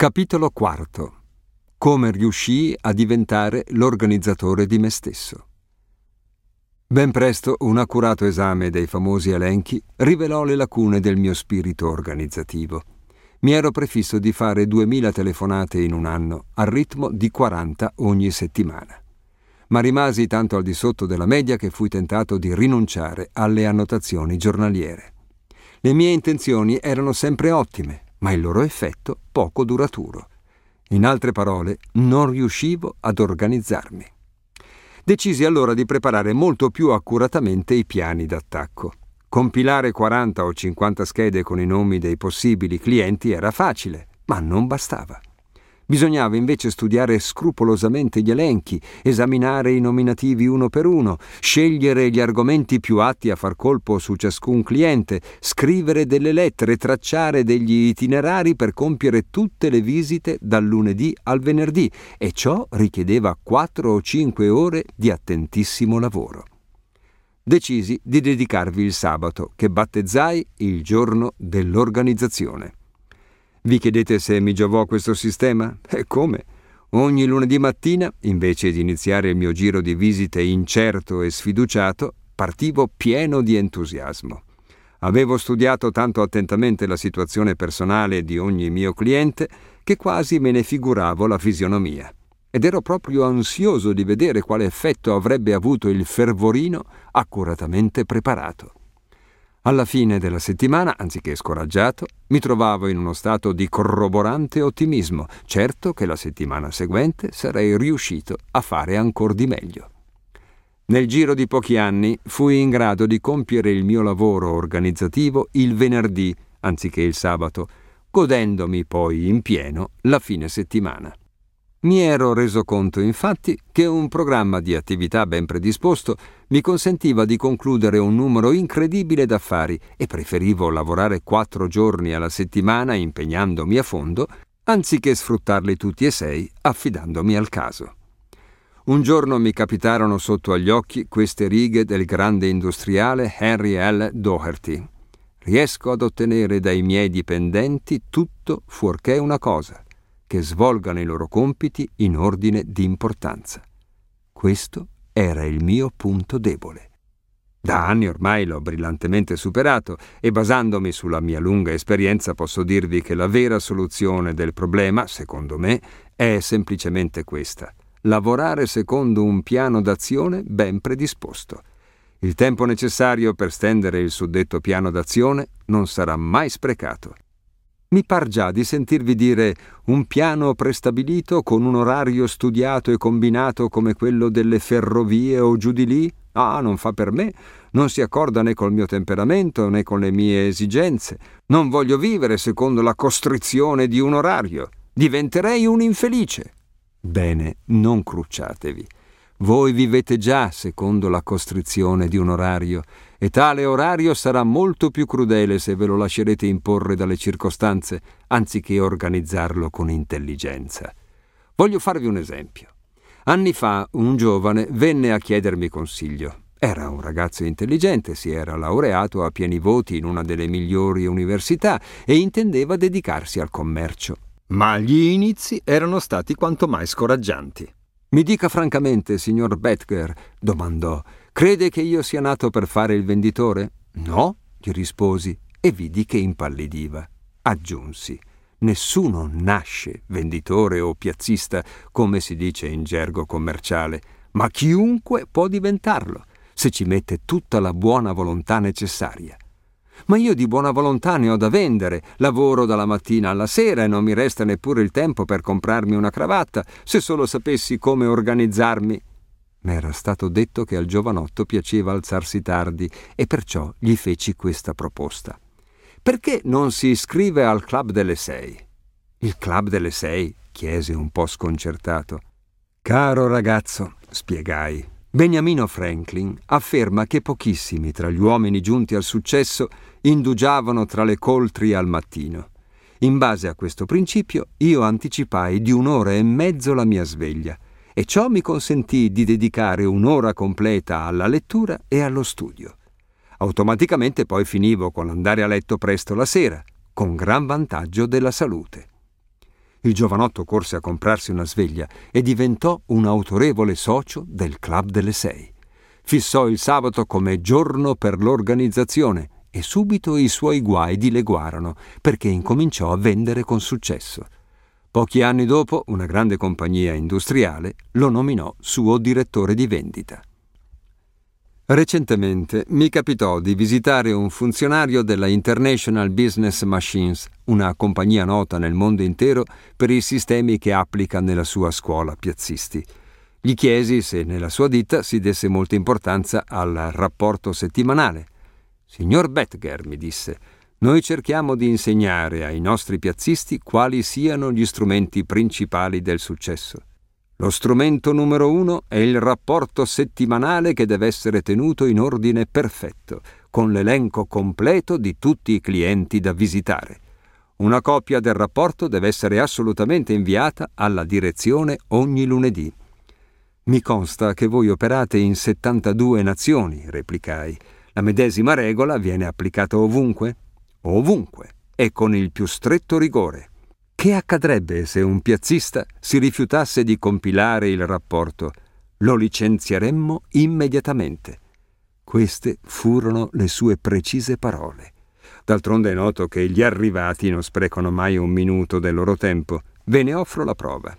Capitolo IV. Come riuscii a diventare l'organizzatore di me stesso. Ben presto un accurato esame dei famosi elenchi rivelò le lacune del mio spirito organizzativo. Mi ero prefisso di fare 2000 telefonate in un anno, al ritmo di 40 ogni settimana. Ma rimasi tanto al di sotto della media che fui tentato di rinunciare alle annotazioni giornaliere. Le mie intenzioni erano sempre ottime, ma il loro effetto poco duraturo. In altre parole, non riuscivo ad organizzarmi. Decisi allora di preparare molto più accuratamente i piani d'attacco. Compilare 40 o 50 schede con i nomi dei possibili clienti era facile, ma non bastava. Bisognava invece studiare scrupolosamente gli elenchi, esaminare i nominativi uno per uno, scegliere gli argomenti più atti a far colpo su ciascun cliente, scrivere delle lettere, tracciare degli itinerari per compiere tutte le visite dal lunedì al venerdì, e ciò richiedeva 4 o 5 ore di attentissimo lavoro. Decisi di dedicarvi il sabato, che battezzai il giorno dell'organizzazione. Vi chiedete se mi giovò questo sistema? E come? Ogni lunedì mattina, invece di iniziare il mio giro di visite incerto e sfiduciato, partivo pieno di entusiasmo. Avevo studiato tanto attentamente la situazione personale di ogni mio cliente che quasi me ne figuravo la fisionomia. Ed ero proprio ansioso di vedere quale effetto avrebbe avuto il fervorino accuratamente preparato. Alla fine della settimana, anziché scoraggiato, mi trovavo in uno stato di corroborante ottimismo, certo che la settimana seguente sarei riuscito a fare ancor di meglio. Nel giro di pochi anni fui in grado di compiere il mio lavoro organizzativo il venerdì, anziché il sabato, godendomi poi in pieno la fine settimana. Mi ero reso conto, infatti, che un programma di attività ben predisposto mi consentiva di concludere un numero incredibile d'affari e preferivo lavorare 4 giorni alla settimana impegnandomi a fondo, anziché sfruttarli tutti e 6 affidandomi al caso. Un giorno mi capitarono sotto agli occhi queste righe del grande industriale Henry L. Doherty. Riesco ad ottenere dai miei dipendenti tutto fuorché una cosa: che svolgano i loro compiti in ordine di importanza. Questo era il mio punto debole. Da anni ormai l'ho brillantemente superato e, basandomi sulla mia lunga esperienza, posso dirvi che la vera soluzione del problema, secondo me, è semplicemente questa: lavorare secondo un piano d'azione ben predisposto. Il tempo necessario per stendere il suddetto piano d'azione non sarà mai sprecato. Mi par già di sentirvi dire un piano prestabilito con un orario studiato e combinato come quello delle ferrovie o giù di lì? Ah, non fa per me, non si accorda né col mio temperamento né con le mie esigenze. Non voglio vivere secondo la costrizione di un orario. Diventerei un infelice. Bene, non crucciatevi. Voi vivete già secondo la costrizione di un orario, e tale orario sarà molto più crudele se ve lo lascerete imporre dalle circostanze, anziché organizzarlo con intelligenza. Voglio farvi un esempio. Anni fa un giovane venne a chiedermi consiglio. Era un ragazzo intelligente, si era laureato a pieni voti in una delle migliori università e intendeva dedicarsi al commercio. Ma gli inizi erano stati quanto mai scoraggianti. «Mi dica francamente, signor Betger», domandò, «crede che io sia nato per fare il venditore?» «No», gli risposi, e vidi che impallidiva. Aggiunsi: «Nessuno nasce venditore o piazzista, come si dice in gergo commerciale, ma chiunque può diventarlo, se ci mette tutta la buona volontà necessaria». «Ma io di buona volontà ne ho da vendere, lavoro dalla mattina alla sera e non mi resta neppure il tempo per comprarmi una cravatta, se solo sapessi come organizzarmi». M'era stato detto che al giovanotto piaceva alzarsi tardi e perciò gli feci questa proposta: «Perché non si iscrive al Club delle 6?» «Il Club delle 6?» chiese un po' sconcertato. «Caro ragazzo», spiegai, «Beniamino Franklin afferma che pochissimi tra gli uomini giunti al successo indugiavano tra le coltri al mattino. In base a questo principio io anticipai di 1 ora e mezzo la mia sveglia, e ciò mi consentì di dedicare 1 ora completa alla lettura e allo studio. Automaticamente poi finivo con l'andare a letto presto la sera, con gran vantaggio della salute. Il giovanotto corse a comprarsi una sveglia e diventò un autorevole socio del Club delle 6. Fissò il sabato come giorno per l'organizzazione e subito i suoi guai dileguarono perché incominciò a vendere con successo. Pochi anni dopo, una grande compagnia industriale lo nominò suo direttore di vendita. Recentemente mi capitò di visitare un funzionario della International Business Machines, una compagnia nota nel mondo intero per i sistemi che applica nella sua scuola piazzisti. Gli chiesi se nella sua ditta si desse molta importanza al rapporto settimanale. «Signor Betger», mi disse, «noi cerchiamo di insegnare ai nostri piazzisti quali siano gli strumenti principali del successo. Lo strumento numero 1 è il rapporto settimanale che deve essere tenuto in ordine perfetto, con l'elenco completo di tutti i clienti da visitare. Una copia del rapporto deve essere assolutamente inviata alla direzione ogni lunedì». «Mi consta che voi operate in 72 nazioni», replicai. «La medesima regola viene applicata ovunque?» «Ovunque, e con il più stretto rigore». Che accadrebbe se un piazzista si rifiutasse di compilare il rapporto? Lo licenzieremmo immediatamente. Queste furono le sue precise parole. D'altronde è noto che gli arrivati non sprecano mai un minuto del loro tempo. Ve ne offro la prova.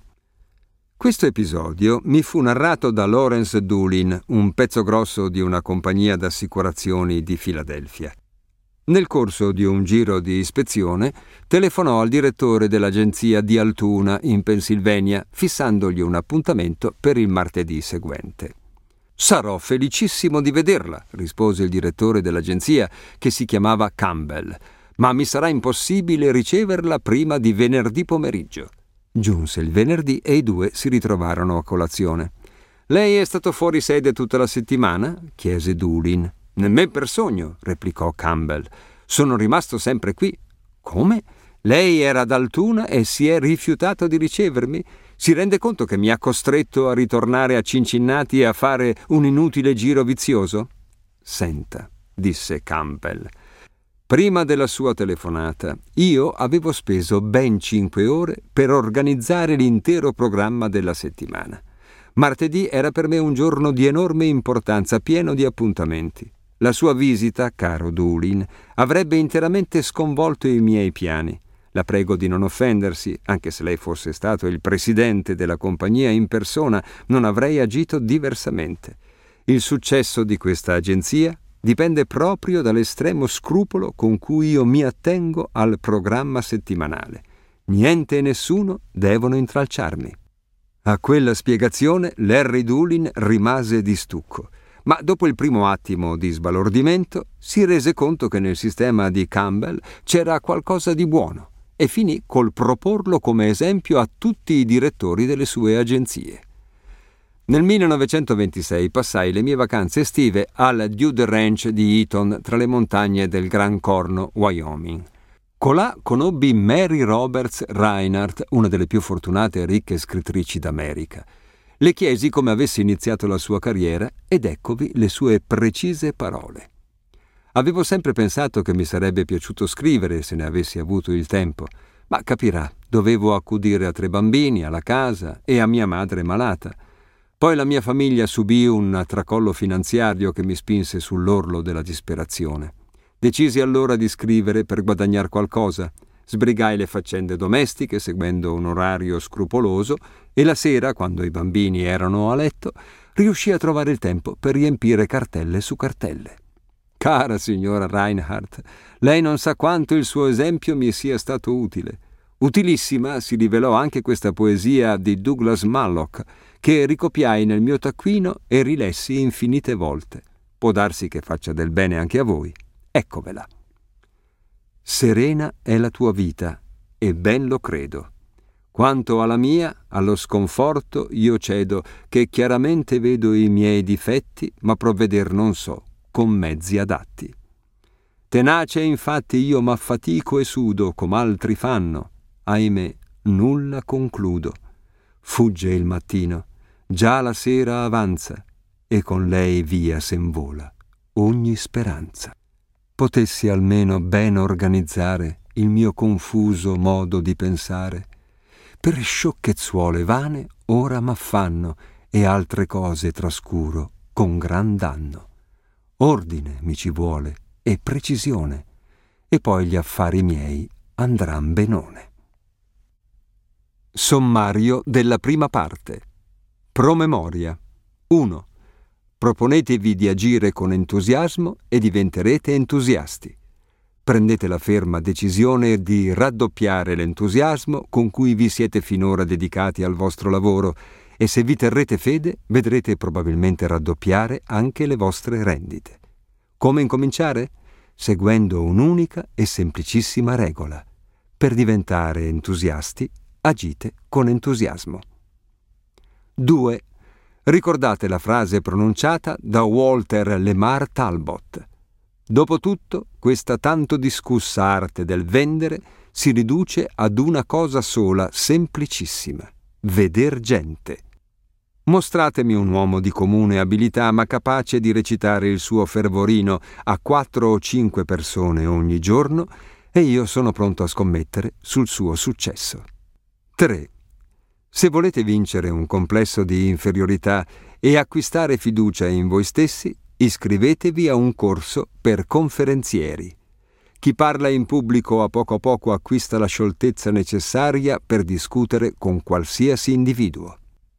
Questo episodio mi fu narrato da Lawrence Doolin, un pezzo grosso di una compagnia d'assicurazioni di Filadelfia. Nel corso di un giro di ispezione telefonò al direttore dell'agenzia di Altoona in Pennsylvania, fissandogli un appuntamento per il martedì seguente. «Sarò felicissimo di vederla», rispose il direttore dell'agenzia, che si chiamava Campbell, «ma mi sarà impossibile riceverla prima di venerdì pomeriggio». Giunse il venerdì e i due si ritrovarono a colazione. «Lei è stato fuori sede tutta la settimana?» chiese Doolin. «Nemmen per sogno», replicò Campbell. «Sono rimasto sempre qui». «Come? Lei era ad Altoona e si è rifiutato di ricevermi? Si rende conto che mi ha costretto a ritornare a Cincinnati e a fare un inutile giro vizioso?» «Senta», disse Campbell, «prima della sua telefonata io avevo speso ben 5 ore per organizzare l'intero programma della settimana. Martedì era per me un giorno di enorme importanza, pieno di appuntamenti. La sua visita, caro Doolin, avrebbe interamente sconvolto i miei piani. La prego di non offendersi, anche se lei fosse stato il presidente della compagnia in persona, non avrei agito diversamente. Il successo di questa agenzia dipende proprio dall'estremo scrupolo con cui io mi attengo al programma settimanale. Niente e nessuno devono intralciarmi». A quella spiegazione Larry Doolin rimase di stucco. Ma dopo il primo attimo di sbalordimento si rese conto che nel sistema di Campbell c'era qualcosa di buono e finì col proporlo come esempio a tutti i direttori delle sue agenzie. Nel 1926 passai le mie vacanze estive al Dude Ranch di Eaton, tra le montagne del Gran Corno, Wyoming. Colà conobbi Mary Roberts Reinhardt, una delle più fortunate e ricche scrittrici d'America. Le chiesi come avesse iniziato la sua carriera ed eccovi le sue precise parole. «Avevo sempre pensato che mi sarebbe piaciuto scrivere se ne avessi avuto il tempo, ma capirà, dovevo accudire a 3 bambini, alla casa e a mia madre malata. Poi la mia famiglia subì un tracollo finanziario che mi spinse sull'orlo della disperazione. Decisi allora di scrivere per guadagnar qualcosa. Sbrigai le faccende domestiche seguendo un orario scrupoloso e la sera, quando i bambini erano a letto, riuscii a trovare il tempo per riempire cartelle su cartelle. Cara signora Reinhardt, lei non sa quanto il suo esempio mi sia stato utile. Utilissima si rivelò anche questa poesia di Douglas Mallock, che ricopiai nel mio taccuino e rilessi infinite volte. Può darsi che faccia del bene anche a voi. Eccovela. Serena è la tua vita, e ben lo credo. Quanto alla mia, allo sconforto io cedo, che chiaramente vedo i miei difetti, ma provveder non so, con mezzi adatti. Tenace infatti io m'affatico e sudo, come altri fanno. Ahimè, nulla concludo. Fugge il mattino, già la sera avanza, e con lei via sen vola ogni speranza. Potessi almeno ben organizzare il mio confuso modo di pensare, per sciocchezzuole vane ora m'affanno, e altre cose trascuro con gran danno. Ordine mi ci vuole e precisione, e poi gli affari miei andran benone. Sommario della prima parte. Promemoria. 1. Proponetevi di agire con entusiasmo e diventerete entusiasti. Prendete la ferma decisione di raddoppiare l'entusiasmo con cui vi siete finora dedicati al vostro lavoro, e se vi terrete fede vedrete probabilmente raddoppiare anche le vostre rendite. Come incominciare? Seguendo un'unica e semplicissima regola. Per diventare entusiasti, agite con entusiasmo. 2. Ricordate la frase pronunciata da Walter Lemar Talbot. Dopotutto, questa tanto discussa arte del vendere si riduce ad una cosa sola, semplicissima: veder gente. Mostratemi un uomo di comune abilità, ma capace di recitare il suo fervorino a 4 o 5 persone ogni giorno, e io sono pronto a scommettere sul suo successo. 3. Se volete vincere un complesso di inferiorità e acquistare fiducia in voi stessi, iscrivetevi a un corso per conferenzieri. Chi parla in pubblico a poco acquista la scioltezza necessaria per discutere con qualsiasi individuo.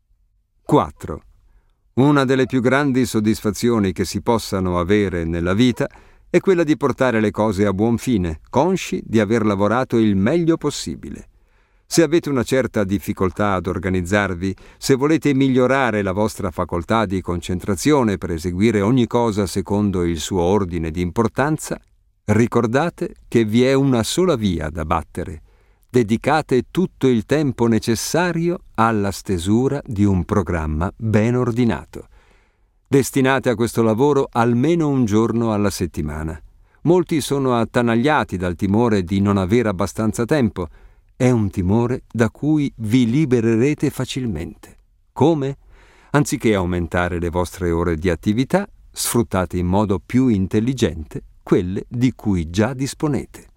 4. Una delle più grandi soddisfazioni che si possano avere nella vita è quella di portare le cose a buon fine, consci di aver lavorato il meglio possibile. Se avete una certa difficoltà ad organizzarvi, se volete migliorare la vostra facoltà di concentrazione per eseguire ogni cosa secondo il suo ordine di importanza, ricordate che vi è una sola via da battere. Dedicate tutto il tempo necessario alla stesura di un programma ben ordinato. Destinate a questo lavoro almeno un giorno alla settimana. Molti sono attanagliati dal timore di non avere abbastanza tempo. È un timore da cui vi libererete facilmente. Come? Anziché aumentare le vostre ore di attività, sfruttate in modo più intelligente quelle di cui già disponete.